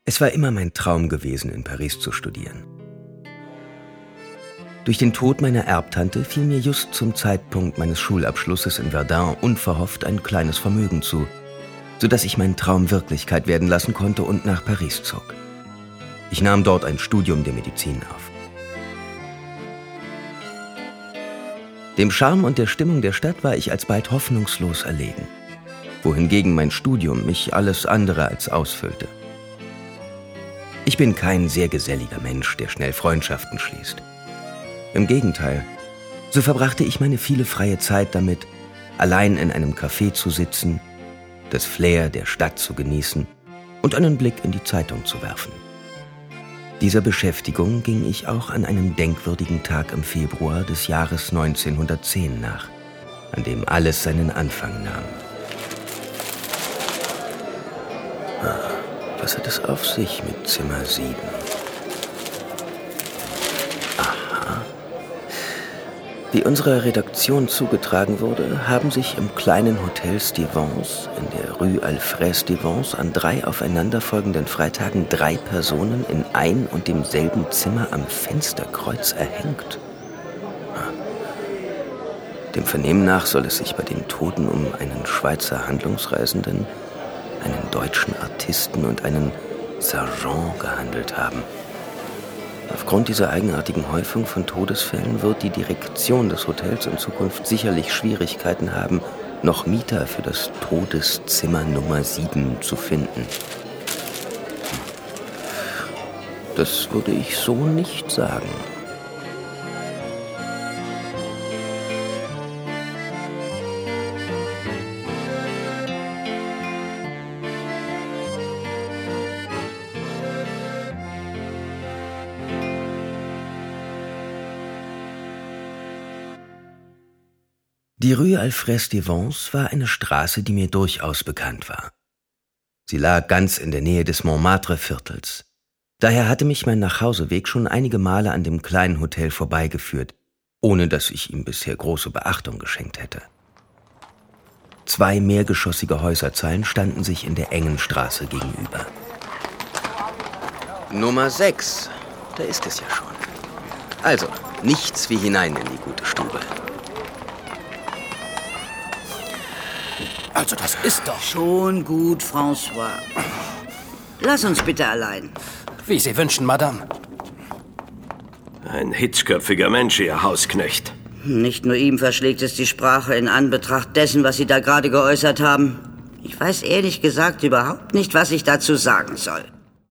Es war immer mein Traum gewesen, in Paris zu studieren. Durch den Tod meiner Erbtante fiel mir just zum Zeitpunkt meines Schulabschlusses in Verdun unverhofft ein kleines Vermögen zu, sodass ich meinen Traum Wirklichkeit werden lassen konnte und nach Paris zog. Ich nahm dort ein Studium der Medizin auf. Dem Charme und der Stimmung der Stadt war ich alsbald hoffnungslos erlegen, wohingegen mein Studium mich alles andere als ausfüllte. Ich bin kein sehr geselliger Mensch, der schnell Freundschaften schließt. Im Gegenteil, so verbrachte ich meine viele freie Zeit damit, allein in einem Café zu sitzen, das Flair der Stadt zu genießen und einen Blick in die Zeitung zu werfen. Dieser Beschäftigung ging ich auch an einem denkwürdigen Tag im Februar des Jahres 1910 nach, an dem alles seinen Anfang nahm. Was hat es auf sich mit Zimmer 7? Aha. Wie unserer Redaktion zugetragen wurde, haben sich im kleinen Hotel Stevens in der Rue Alfred Stevens an 3 aufeinanderfolgenden Freitagen 3 Personen in ein und demselben Zimmer am Fensterkreuz erhängt. Dem Vernehmen nach soll es sich bei den Toten um einen Schweizer Handlungsreisenden, einen deutschen Artisten und einen Sergeant gehandelt haben. Aufgrund dieser eigenartigen Häufung von Todesfällen wird die Direktion des Hotels in Zukunft sicherlich Schwierigkeiten haben, noch Mieter für das Todeszimmer Nummer 7 zu finden. Das würde ich so nicht sagen. Die Rue Alfred Stevens war eine Straße, die mir durchaus bekannt war. Sie lag ganz in der Nähe des Montmartre-Viertels. Daher hatte mich mein Nachhauseweg schon einige Male an dem kleinen Hotel vorbeigeführt, ohne dass ich ihm bisher große Beachtung geschenkt hätte. 2 mehrgeschossige Häuserzeilen standen sich in der engen Straße gegenüber. Nummer 6, da ist es ja schon. Also, nichts wie hinein in die gute Stube. Also das ist doch... Schon gut, François. Lass uns bitte allein. Wie Sie wünschen, Madame. Ein hitzköpfiger Mensch, Ihr Hausknecht. Nicht nur ihm verschlägt es die Sprache in Anbetracht dessen, was Sie da gerade geäußert haben. Ich weiß ehrlich gesagt überhaupt nicht, was ich dazu sagen soll.